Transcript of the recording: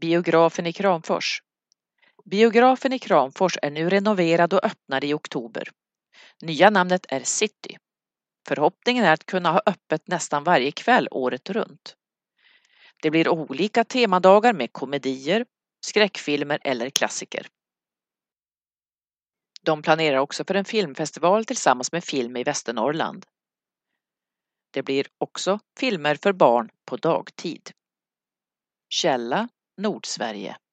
Biografen i Kramfors. Biografen i Kramfors är nu renoverad och öppnar i oktober. Nya namnet är City. Förhoppningen är att kunna ha öppet nästan varje kväll året runt. Det blir olika temadagar med komedier, skräckfilmer eller klassiker. De planerar också för en filmfestival tillsammans med Film i Västernorrland. Det blir också filmer för barn på dagtid. Källa Nordsverige.